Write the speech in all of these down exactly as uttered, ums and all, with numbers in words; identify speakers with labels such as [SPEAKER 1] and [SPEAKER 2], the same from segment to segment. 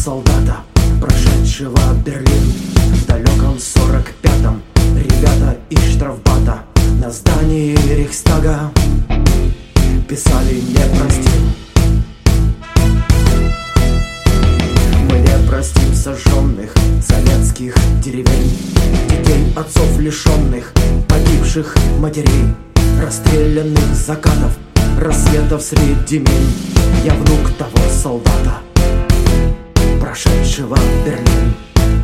[SPEAKER 1] солдата, прошедшего Берлин в далеком сорок пятом. Ребята из штрафбата на здании Рейхстага писали: не простим. Мы не простим сожженных советских деревень, детей, отцов лишенных, погибших матерей, расстрелянных закатов, рассветов среди мин. Я внук того солдата, прошедшего Берлин.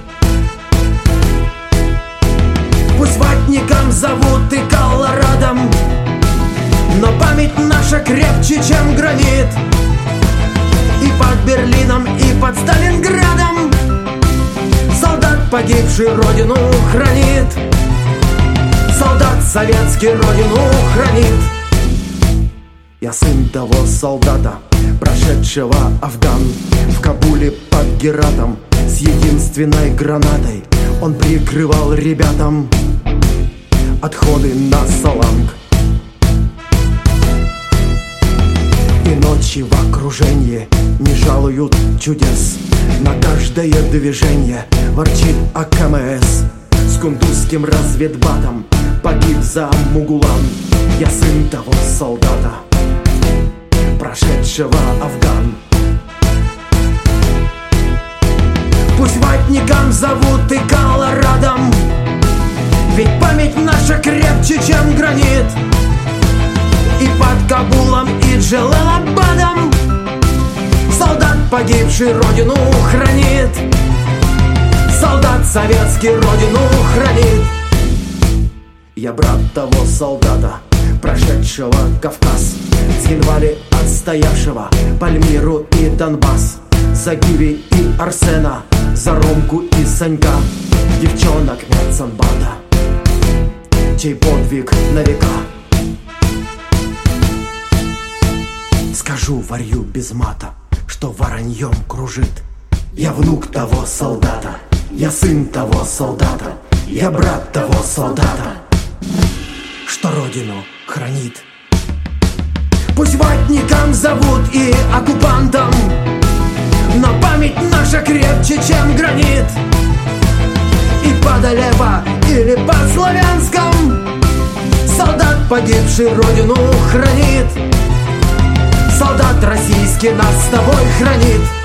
[SPEAKER 1] Пусть ватником зовут и Колорадом, но память наша крепче, чем гранит. И под Берлином, и под Сталинградом солдат, погибший, родину хранит. Солдат советский родину хранит. Я сын того солдата, прошедшего Афган. В Кабуле под Гератом с единственной гранатой он прикрывал ребятам отходы на Саланг. И ночи в окружении не жалуют чудес. На каждое движение ворчит АКМС. С кундузским разведбатом погиб за Мугулан. Я сын того солдата, прошедшего Афган. Пусть ватником зовут и Колорадом, ведь память наша крепче, чем гранит. И под Кабулом, и Джалалабадом солдат, погибший, родину хранит. Солдат советский родину хранит. Я брат того солдата, прошедшего Кавказ, с января отстоявшего Пальмиру и Донбасс, за Гиви и Арсена, за Ромку и Санька, девчонок медсанбата, чей подвиг на века. Скажу, варью без мата, что вороньем кружит. Я внук того солдата, я сын того солдата, я брат того солдата, что родину хранит. Пусть ватником зовут и оккупантом, но память наша крепче, чем гранит. И под Алеппо или под Славянском солдат, погибший, родину хранит. Солдат российский нас с тобой хранит.